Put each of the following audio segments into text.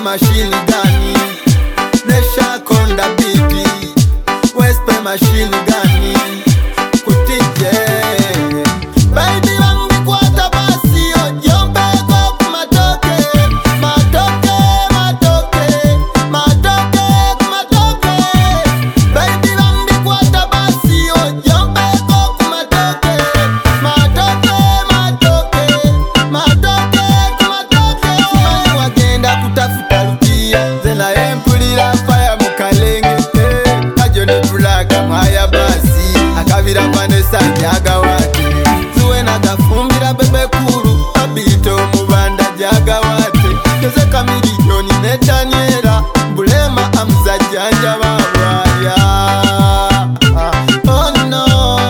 machine gani Nesha konda biti Wespe machine gani Kutije Baby wangu kwata basi Ojombe kwa kumatoke Matoke, matoke Matoke, matoke Baby wangu kwata basi Ojombe kwa kumatoke Matoke, matoke Matoke, kumatoke Simani wagenda kutafuta lukia Zena empulira faya mukalenge Kajo nebulaga mwaya basi Akavira Vanessa jaga wate Zuwe na gafumbira bebe kuru Abito mubanda jaga wate Keze kamilioni netanyera Mbulema amza janja wawaya Oh no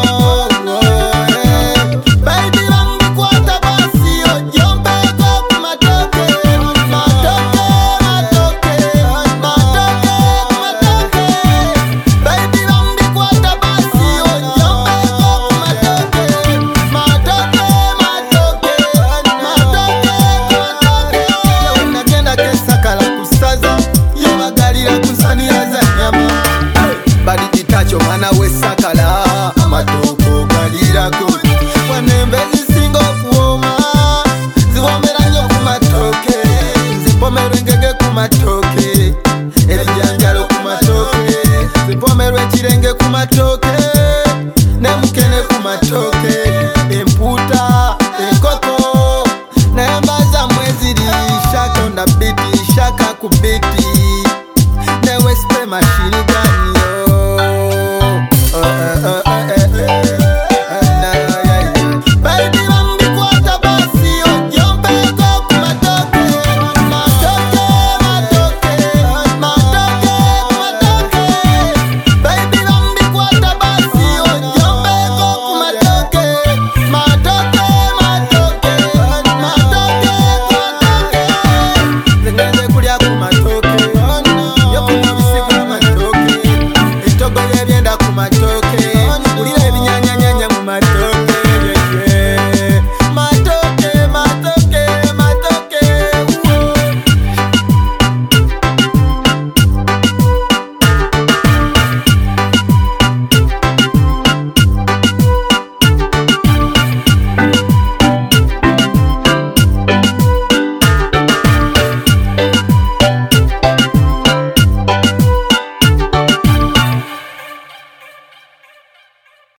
Baby wangu kwata basi Ojombe kwa kumatoke Matoke, matoke Matoke, matoke Baby wangu kwata basi Ojombe kwa kumatoke Matoke, matoke Matoke, matoke Unagenda kesakala kusaza Yomagalira kusania za nyama Badi jitacho mana wesakala Amatoko galira kutu Wanembe zisingo kuoma Ziwomera nyo kumatoke Zipomerwe ngege kumatoke Ebijanjalo kumatoke Zipomerwe chirenge kumatoke Nemukene kumatoke Emputa, enkoko Nayambaza mweziri Shaka onda biti, shaka kubiti